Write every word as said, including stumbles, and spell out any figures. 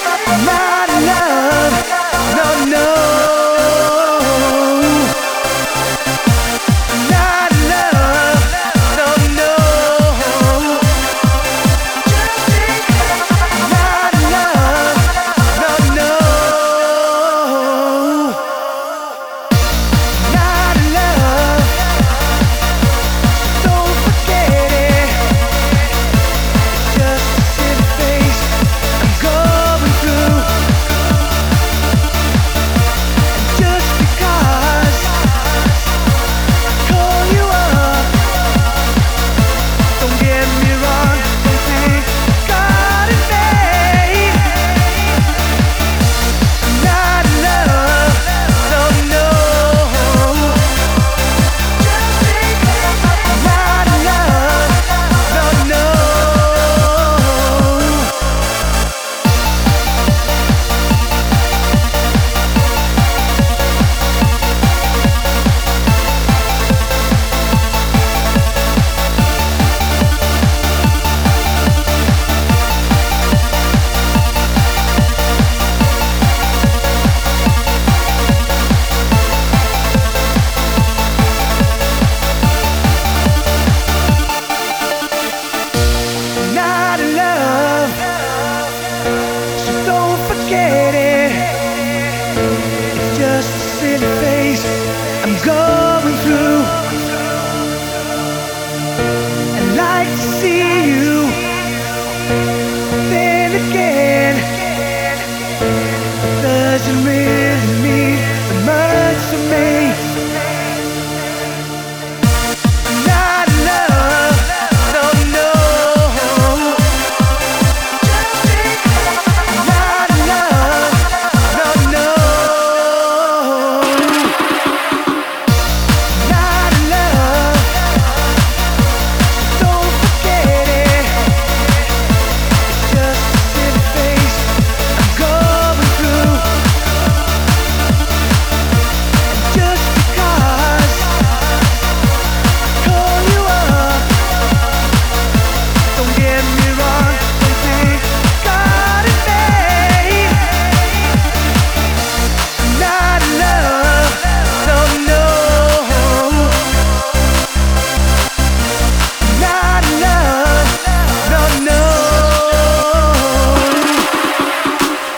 Not love, no, no. Not love, no, no. Not love, no, no. Not love, don't forget it. Just a sad face I'm going through. And just because I call you up, don't get me wrong, don't think God is made. Not love, no, no. Not love, no, no. Not love, so don't forget it.